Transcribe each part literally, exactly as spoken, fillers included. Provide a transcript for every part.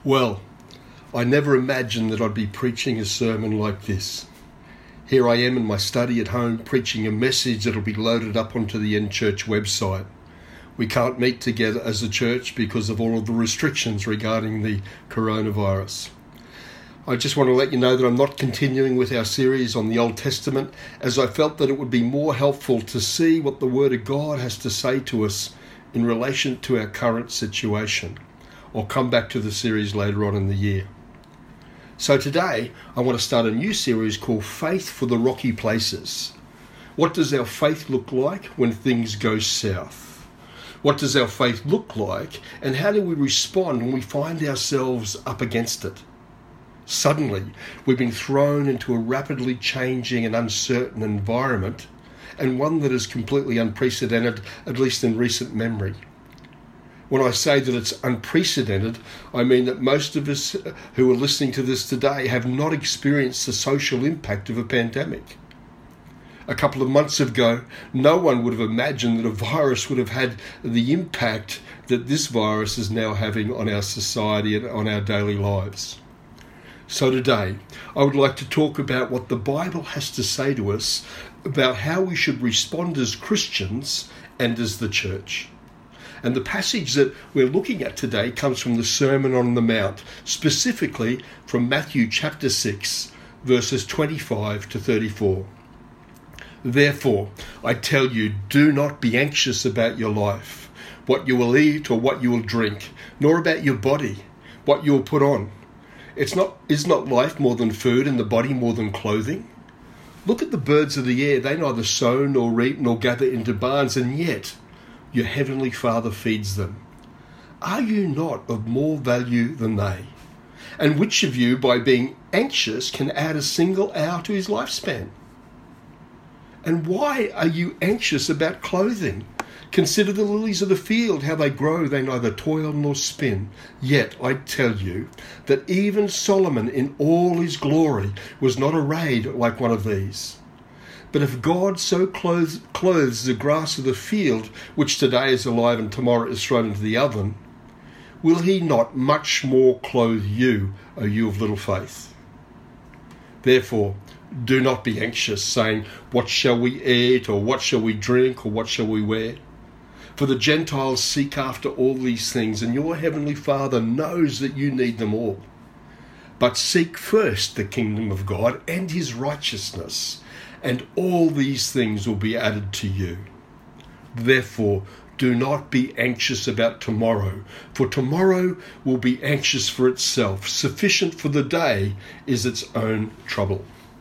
Well, I never imagined that I'd be preaching a sermon like this. Here I am in my study at home preaching a message that'll be loaded up onto the End Church website. We can't meet together as a church because of all of the restrictions regarding the coronavirus. I just want to let you know that I'm not continuing with our series on the Old Testament, as I felt that it would be more helpful to see what the Word of God has to say to us in relation to our current situation. I'll come back to the series later on in the year. So today, I want to start a new series called Faith for the Rocky Places. What does our faith look like when things go south? What does our faith look like, and how do we respond when we find ourselves up against it? Suddenly, we've been thrown into a rapidly changing and uncertain environment, and one that is completely unprecedented, at least in recent memory. When I say that it's unprecedented, I mean that most of us who are listening to this today have not experienced the social impact of a pandemic. A couple of months ago, no one would have imagined that a virus would have had the impact that this virus is now having on our society and on our daily lives. So today, I would like to talk about what the Bible has to say to us about how we should respond as Christians and as the church. And the passage that we're looking at today comes from the Sermon on the Mount, specifically from Matthew chapter six, verses twenty-five to thirty-four. Therefore, I tell you, do not be anxious about your life, what you will eat or what you will drink, nor about your body, what you will put on. It's not, is not life more than food and the body more than clothing? Look at the birds of the air. They neither sow nor reap nor gather into barns, and yet your heavenly Father feeds them. Are you not of more value than they? And which of you, by being anxious, can add a single hour to his lifespan? And why are you anxious about clothing? Consider the lilies of the field, how they grow, they neither toil nor spin. Yet I tell you that even Solomon in all his glory was not arrayed like one of these. But if God so clothes, clothes the grass of the field, which today is alive and tomorrow is thrown into the oven, will he not much more clothe you, O you of little faith? Therefore, do not be anxious, saying, what shall we eat, or what shall we drink, or what shall we wear? For the Gentiles seek after all these things, and your heavenly Father knows that you need them all. But seek first the kingdom of God and his righteousness, and all these things will be added to you. Therefore, do not be anxious about tomorrow, for tomorrow will be anxious for itself. Sufficient for the day is its own trouble.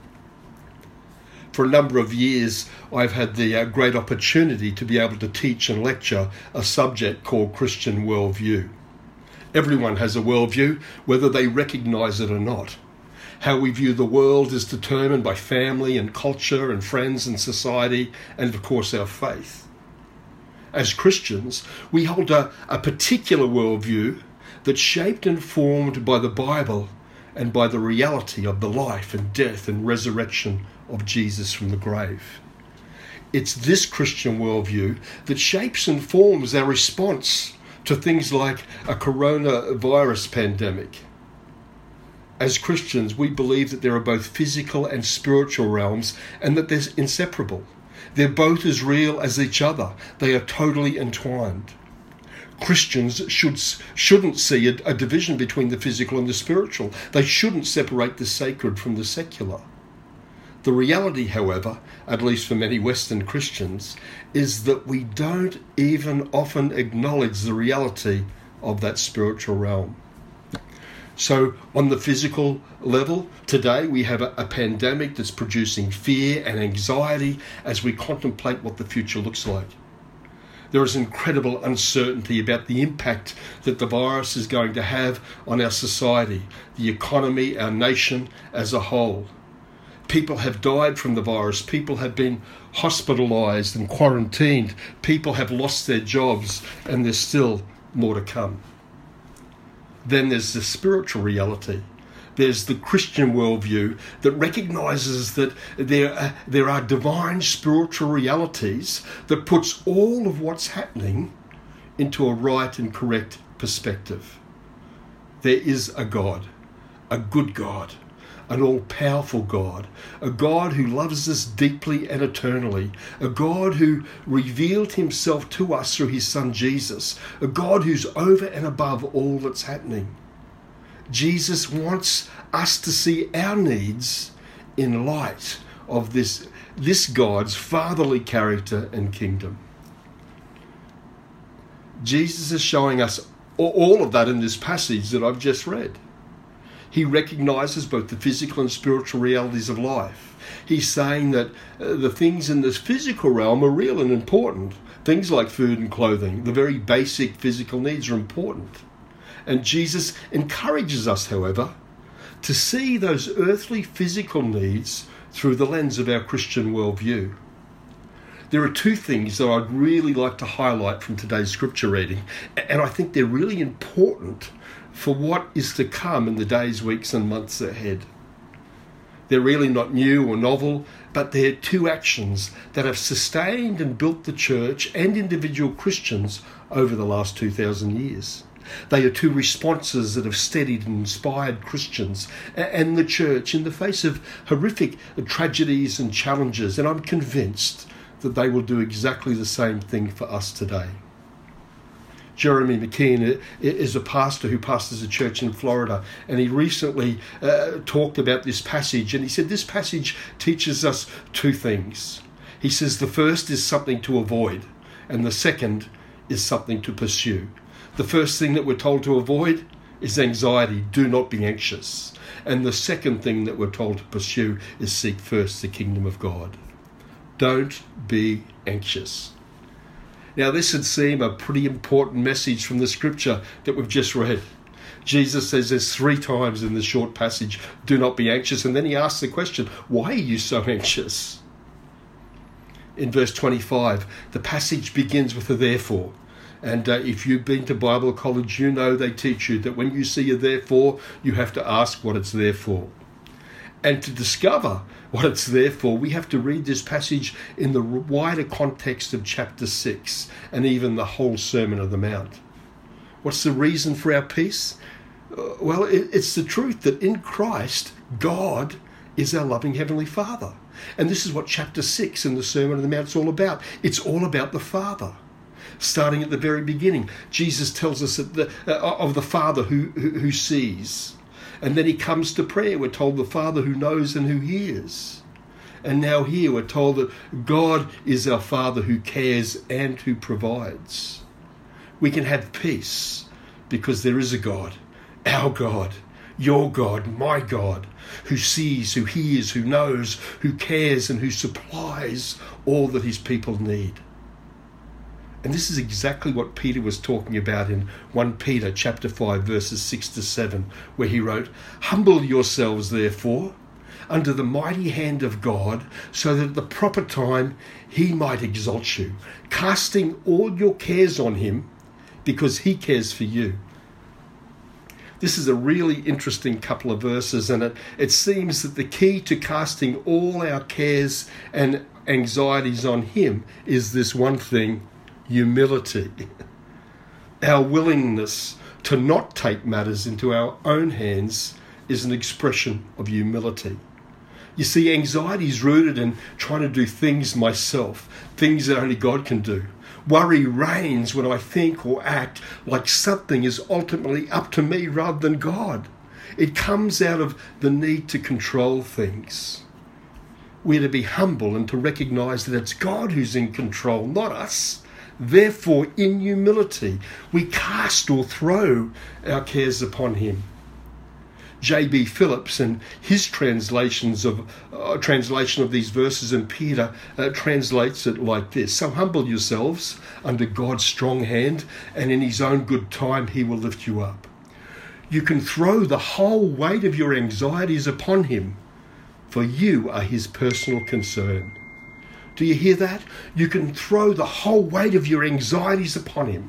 For a number of years, I've had the uh, great opportunity to be able to teach and lecture a subject called Christian worldview. Everyone has a worldview, whether they recognize it or not. How we view the world is determined by family and culture and friends and society and, of course, our faith. As Christians, we hold a, a particular worldview that's shaped and formed by the Bible and by the reality of the life and death and resurrection of Jesus from the grave. It's this Christian worldview that shapes and forms our response to things like a coronavirus pandemic. As Christians, we believe that there are both physical and spiritual realms and that they're inseparable. They're both as real as each other. They are totally entwined. Christians should, shouldn't see a, a division between the physical and the spiritual. They shouldn't separate the sacred from the secular. The reality, however, at least for many Western Christians, is that we don't even often acknowledge the reality of that spiritual realm. So on the physical level, today we have a, a pandemic that's producing fear and anxiety as we contemplate what the future looks like. There is incredible uncertainty about the impact that the virus is going to have on our society, the economy, our nation as a whole. People have died from the virus. People have been hospitalized and quarantined. People have lost their jobs, and there's still more to come. Then there's the spiritual reality. There's the Christian worldview that recognizes that there are, there are divine spiritual realities that puts all of what's happening into a right and correct perspective. there is a God, a good God, an all-powerful God, a God who loves us deeply and eternally, a God who revealed himself to us through his Son Jesus, a God who's over and above all that's happening. Jesus wants us to see our needs in light of this, this God's fatherly character and kingdom. Jesus is showing us all of that in this passage that I've just read. He recognises both the physical and spiritual realities of life. He's saying that uh, the things in this physical realm are real and important. Things like food and clothing, the very basic physical needs are important. And Jesus encourages us, however, to see those earthly physical needs through the lens of our Christian worldview. There are two things that I'd really like to highlight from today's scripture reading, and I think they're really important for what is to come in the days, weeks and months ahead. They're really not new or novel, but they're two actions that have sustained and built the church and individual Christians over the last two thousand years. They are two responses that have steadied and inspired Christians and the church in the face of horrific tragedies and challenges, and I'm convinced that they will do exactly the same thing for us today. Jeremy McKean is a pastor who pastors a church in Florida, and he recently uh, talked about this passage, and he said this passage teaches us two things. He says the first is something to avoid, and the second is something to pursue. The first thing that we're told to avoid is anxiety. Do not be anxious. And the second thing that we're told to pursue is seek first the kingdom of God. Don't be anxious. Now, this would seem a pretty important message from the scripture that we've just read. Jesus says there's three times in this short passage, do not be anxious. And then he asks the question, why are you so anxious? In verse twenty-five, the passage begins with a therefore. And uh, if you've been to Bible college, you know they teach you that when you see a therefore, you have to ask what it's there for. And to discover what it's there for, we have to read this passage in the wider context of chapter six and even the whole Sermon on the Mount. What's the reason for our peace? Uh, well, it, it's the truth that in Christ, God is our loving Heavenly Father. And this is what chapter six in the Sermon on the Mount is all about. It's all about the Father. Starting at the very beginning, Jesus tells us that the, uh, of the Father who, who, who sees. And then he comes to prayer. We're told the Father who knows and who hears. And now here we're told that God is our Father who cares and who provides. We can have peace because there is a God, our God, your God, my God, who sees, who hears, who knows, who cares and who supplies all that his people need. And this is exactly what Peter was talking about in First Peter chapter five, verses six to seven, where he wrote, humble yourselves, therefore, under the mighty hand of God, so that at the proper time he might exalt you, casting all your cares on him, because he cares for you. This is a really interesting couple of verses, and it, it seems that the key to casting all our cares and anxieties on him is this one thing: humility. Our willingness to not take matters into our own hands is an expression of humility. You see, anxiety is rooted in trying to do things myself, things that only God can do. Worry reigns when I think or act like something is ultimately up to me rather than God. It comes out of the need to control things. We're to be humble and to recognise that it's God who's in control, not us. Therefore, in humility, we cast or throw our cares upon him. J B Phillips, in his translations of uh, translation of these verses in Peter, uh, translates it like this: so humble yourselves under God's strong hand, and in his own good time he will lift you up. You can throw the whole weight of your anxieties upon him, for you are his personal concern. Do you hear that? You can throw the whole weight of your anxieties upon him.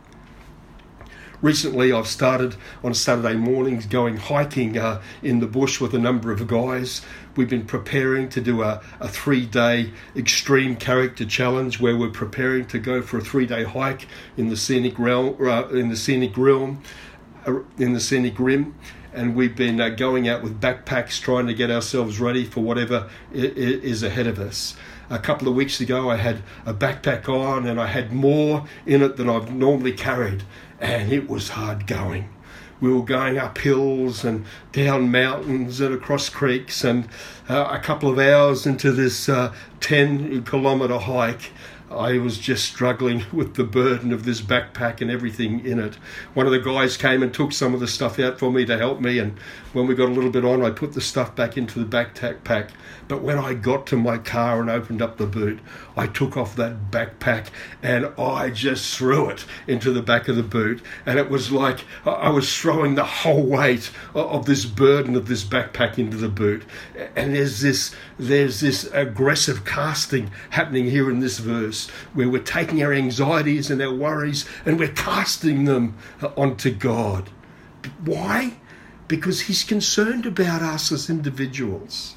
Recently, I've started on Saturday mornings going hiking uh, in the bush with a number of guys. We've been preparing to do a, a three-day extreme character challenge where we're preparing to go for a three-day hike in the scenic realm. Uh, in the scenic realm. in the scenic rim, and we've been uh, going out with backpacks trying to get ourselves ready for whatever is ahead of us. A couple of weeks ago I had a backpack on and I had more in it than I've normally carried, and it was hard going. We were going up hills and down mountains and across creeks, and uh, a couple of hours into this uh, ten kilometre hike, I was just struggling with the burden of this backpack and everything in it. One of the guys came and took some of the stuff out for me to help me, and when we got a little bit on, I put the stuff back into the backpack. But when I got to my car and opened up the boot, I took off that backpack and I just threw it into the back of the boot, and it was like I was throwing the whole weight of this burden of this backpack into the boot. And there's this there's this aggressive casting happening here in this verse, where we're taking our anxieties and our worries and we're casting them onto God. Why? Because he's concerned about us as individuals.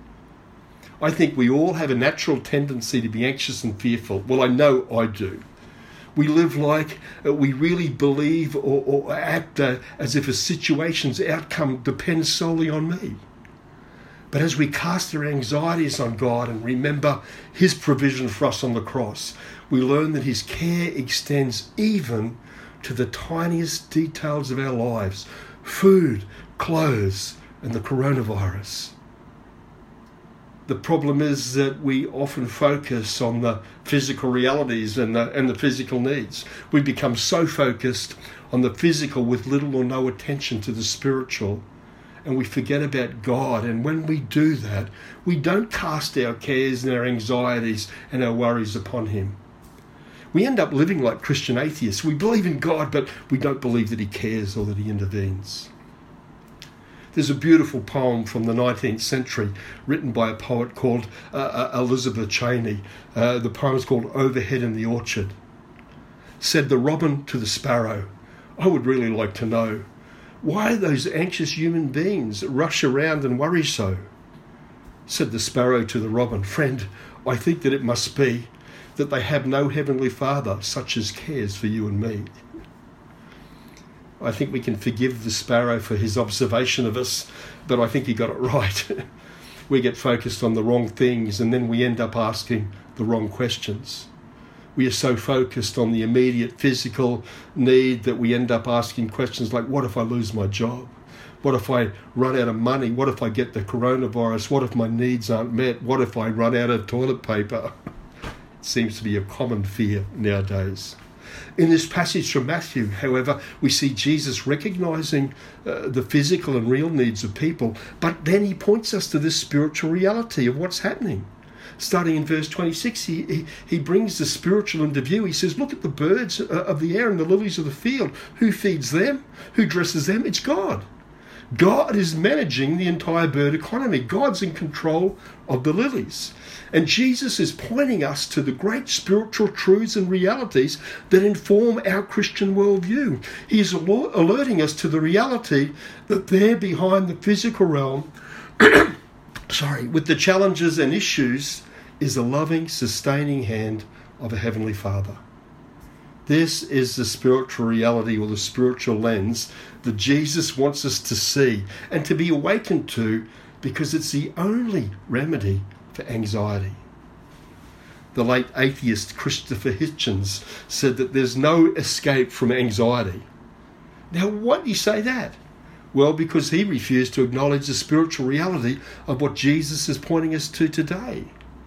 I think we all have a natural tendency to be anxious and fearful. Well, I know I do. We live like uh, we really believe or, or act uh, as if a situation's outcome depends solely on me. But as we cast our anxieties on God and remember his provision for us on the cross, we learn that his care extends even to the tiniest details of our lives: food, clothes, and the coronavirus. The problem is that we often focus on the physical realities and the, and the physical needs. We become so focused on the physical with little or no attention to the spiritual, and we forget about God. And when we do that, we don't cast our cares and our anxieties and our worries upon him. We end up living like Christian atheists. We believe in God, but we don't believe that he cares or that he intervenes. There's a beautiful poem from the nineteenth century written by a poet called uh, Elizabeth Cheney. Uh, the poem is called Overhead in the Orchard. Said the robin to the sparrow, "I would really like to know why those anxious human beings rush around and worry so." Said the sparrow to the robin, "Friend, I think that it must be that they have no heavenly Father such as cares for you and me." I think we can forgive the sparrow for his observation of us, but I think he got it right. We get focused on the wrong things, and then we end up asking the wrong questions. We are so focused on the immediate physical need that we end up asking questions like, what if I lose my job? What if I run out of money? What if I get the coronavirus? What if my needs aren't met? What if I run out of toilet paper? It seems to be a common fear nowadays. In this passage from Matthew, however, we see Jesus recognising uh, the physical and real needs of people, but then he points us to this spiritual reality of what's happening. Starting in verse twenty-six, he, he, he brings the spiritual into view. He says, look at the birds of the air and the lilies of the field. Who feeds them? Who dresses them? It's God. God is managing the entire bird economy. God's in control of the lilies. And Jesus is pointing us to the great spiritual truths and realities that inform our Christian worldview. He is alerting us to the reality that there behind the physical realm, sorry, with the challenges and issues, is the loving, sustaining hand of a Heavenly Father. This is the spiritual reality, or the spiritual lens, that Jesus wants us to see and to be awakened to, because it's the only remedy for anxiety. The late atheist Christopher Hitchens said that there's no escape from anxiety. Now, why do you say that? Well, because he refused to acknowledge the spiritual reality of what Jesus is pointing us to today.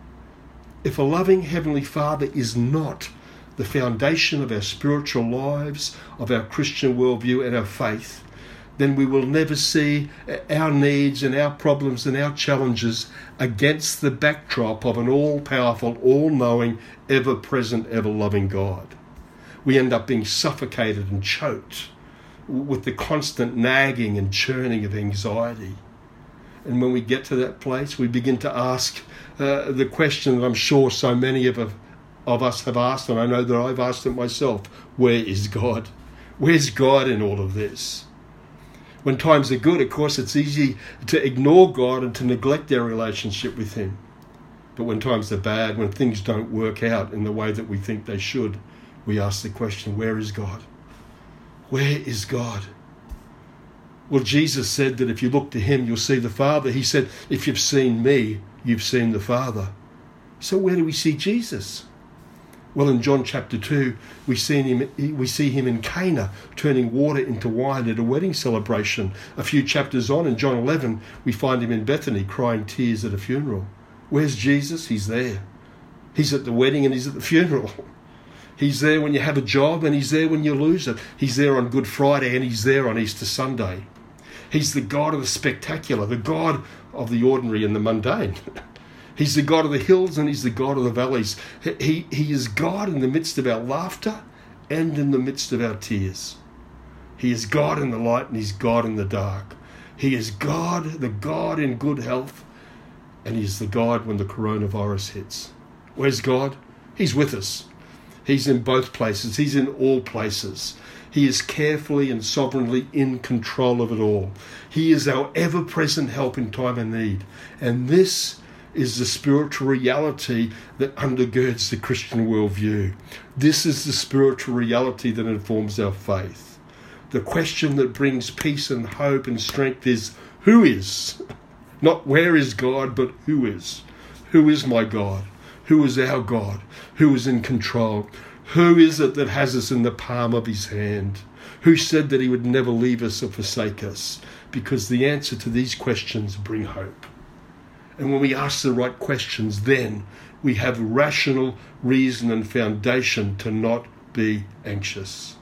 If a loving Heavenly Father is not the foundation of our spiritual lives, of our Christian worldview and our faith, then we will never see our needs and our problems and our challenges against the backdrop of an all-powerful, all-knowing, ever-present, ever-loving God. We end up being suffocated and choked with the constant nagging and churning of anxiety. And when we get to that place, we begin to ask uh, the question that I'm sure so many of, of us have asked, and I know that I've asked it myself: where is God? Where's God in all of this? When times are good, of course, it's easy to ignore God and to neglect our relationship with him. But when times are bad, when things don't work out in the way that we think they should, we ask the question, where is God? Where is God? Well, Jesus said that if you look to him, you'll see the Father. He said, if you've seen me, you've seen the Father. So where do we see Jesus? Well, in John chapter two, we see him, we see him in Cana turning water into wine at a wedding celebration. A few chapters on, in John eleven, we find him in Bethany crying tears at a funeral. Where's Jesus? He's there. He's at the wedding and he's at the funeral. He's there when you have a job and he's there when you lose it. He's there on Good Friday and he's there on Easter Sunday. He's the God of the spectacular, the God of the ordinary and the mundane. He's the God of the hills and he's the God of the valleys. He, he is God in the midst of our laughter and in the midst of our tears. He is God in the light and he's God in the dark. He is God, the God in good health, and he's the God when the coronavirus hits. Where's God? He's with us. He's in both places. He's in all places. He is carefully and sovereignly in control of it all. He is our ever-present help in time of need. And this is the spiritual reality that undergirds the Christian worldview. This is the spiritual reality that informs our faith. The question that brings peace and hope and strength is, who is? Not where is God, but who is? Who is my God? Who is our God? Who is in control? Who is it that has us in the palm of his hand? Who said that he would never leave us or forsake us? Because the answer to these questions bring hope. And when we ask the right questions, then we have rational reason and foundation to not be anxious.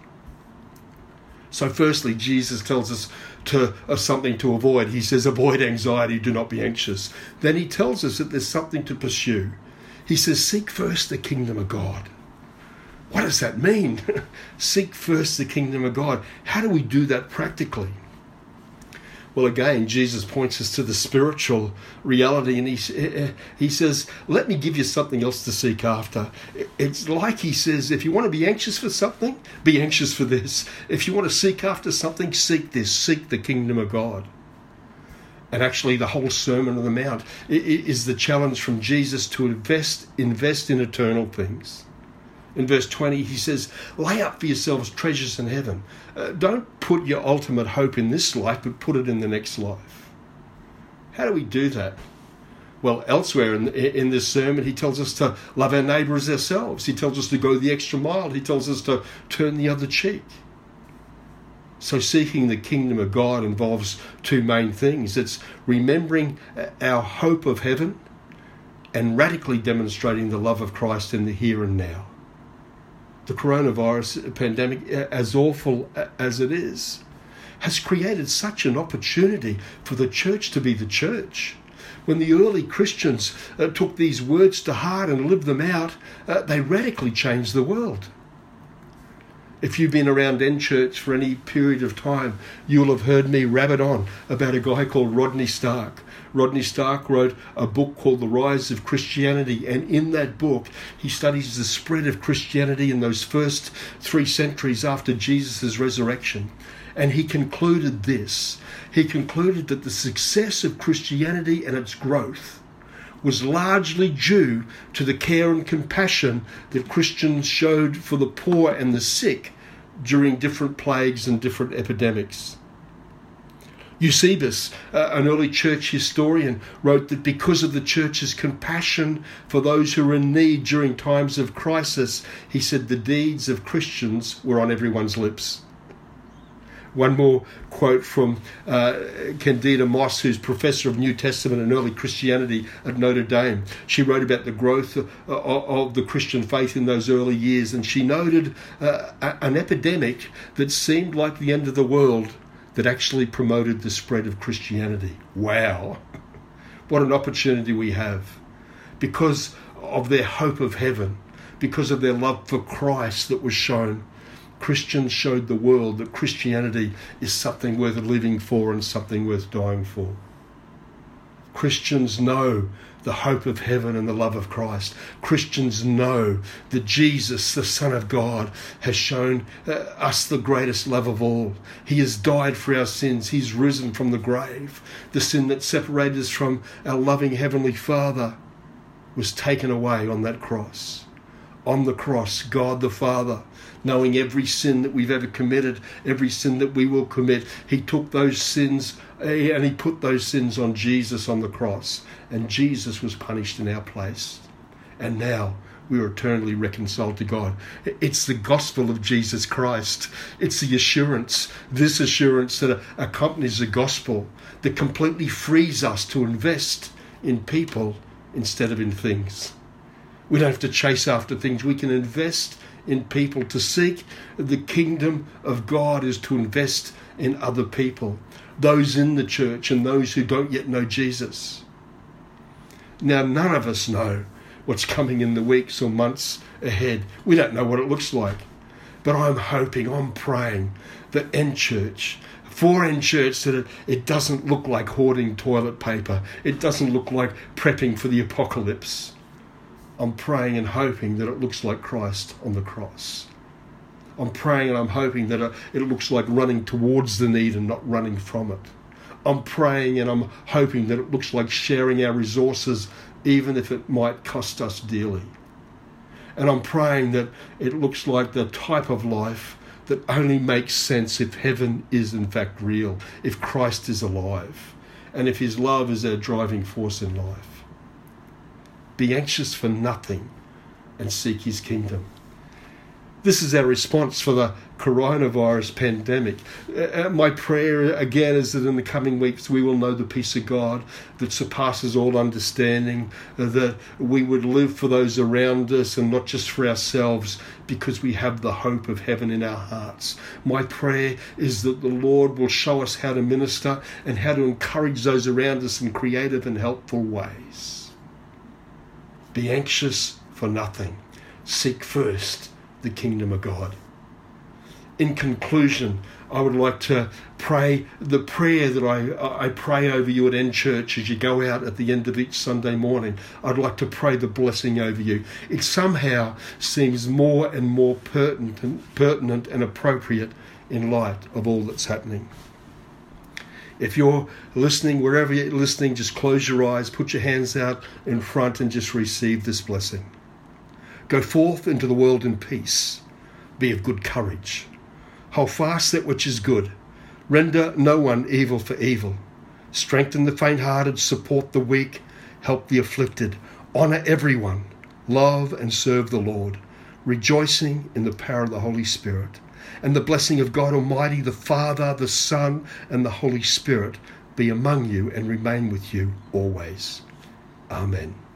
So firstly, Jesus tells us to, of something to avoid. He says, avoid anxiety, do not be anxious. Then he tells us that there's something to pursue. He says, seek first the kingdom of God. What does that mean? Seek first the kingdom of God. How do we do that practically? Well, again, Jesus points us to the spiritual reality, and he, he says, let me give you something else to seek after. It's like he says, if you want to be anxious for something, be anxious for this. If you want to seek after something, seek this. Seek the kingdom of God. And actually, the whole Sermon on the Mount is the challenge from Jesus to invest, invest in eternal things. In verse twenty, he says, lay up for yourselves treasures in heaven. Uh, don't put your ultimate hope in this life, but put it in the next life. How do we do that? Well, elsewhere in, in this sermon, he tells us to love our neighbour as ourselves. He tells us to go the extra mile. He tells us to turn the other cheek. So seeking the kingdom of God involves two main things. It's remembering our hope of heaven and radically demonstrating the love of Christ in the here and now. The coronavirus pandemic, as awful as it is, has created such an opportunity for the church to be the church. When the early Christians uh, took these words to heart and lived them out, uh, they radically changed the world. If you've been around N Church for any period of time, you'll have heard me rabbit on about a guy called Rodney Stark. Rodney Stark wrote a book called The Rise of Christianity, and in that book he studies the spread of Christianity in those first three centuries after Jesus' resurrection. And he concluded this. He concluded that the success of Christianity and its growth was largely due to the care and compassion that Christians showed for the poor and the sick during different plagues and different epidemics. Eusebius, uh, an early church historian, wrote that because of the church's compassion for those who were in need during times of crisis, he said the deeds of Christians were on everyone's lips. One more quote from uh, Candida Moss, who's professor of New Testament and early Christianity at Notre Dame. She wrote about the growth of, of the Christian faith in those early years, and she noted uh, an epidemic that seemed like the end of the world that actually promoted the spread of Christianity. Wow! What an opportunity we have. Because of their hope of heaven, because of their love for Christ that was shown, Christians showed the world that Christianity is something worth living for and something worth dying for. Christians know the hope of heaven and the love of Christ. Christians know that Jesus, the Son of God, has shown uh, us the greatest love of all. He has died for our sins. He's risen from the grave. The sin that separated us from our loving Heavenly Father was taken away on that cross. On the cross, God the Father, knowing every sin that we've ever committed, every sin that we will commit, he took those sins and he put those sins on Jesus on the cross. And Jesus was punished in our place. And now we are eternally reconciled to God. It's the gospel of Jesus Christ. It's the assurance, this assurance that accompanies the gospel, that completely frees us to invest in people instead of in things. We don't have to chase after things. We can invest in people. To seek the kingdom of God is to invest in other people, those in the church and those who don't yet know Jesus. Now, none of us know what's coming in the weeks or months ahead. We don't know what it looks like. But I'm hoping, I'm praying that End Church, for End Church, that it, it doesn't look like hoarding toilet paper. It doesn't look like prepping for the apocalypse. I'm praying and hoping that it looks like Christ on the cross. I'm praying and I'm hoping that it, it looks like running towards the need and not running from it. I'm praying and I'm hoping that it looks like sharing our resources, even if it might cost us dearly. And I'm praying that it looks like the type of life that only makes sense if heaven is in fact real, if Christ is alive, and if his love is our driving force in life. Be anxious for nothing and seek his kingdom. This is our response for the coronavirus pandemic. Uh, my prayer again is that in the coming weeks we will know the peace of God that surpasses all understanding, uh, that we would live for those around us and not just for ourselves, because we have the hope of heaven in our hearts. My prayer is that the Lord will show us how to minister and how to encourage those around us in creative and helpful ways. Be anxious for nothing. Seek first the kingdom of God. In conclusion, I would like to pray the prayer that I, I pray over you at End Church as you go out at the end of each Sunday morning. I'd like to pray the blessing over you. It somehow seems more and more pertinent and, pertinent and appropriate in light of all that's happening. If you're listening, wherever you're listening, just close your eyes, put your hands out in front and just receive this blessing. Go forth into the world in peace. Be of good courage. Hold fast that which is good. Render no one evil for evil. Strengthen the faint-hearted, support the weak, help the afflicted. Honour everyone. Love and serve the Lord, rejoicing in the power of the Holy Spirit. And the blessing of God Almighty, the Father, the Son, and the Holy Spirit be among you and remain with you always. Amen.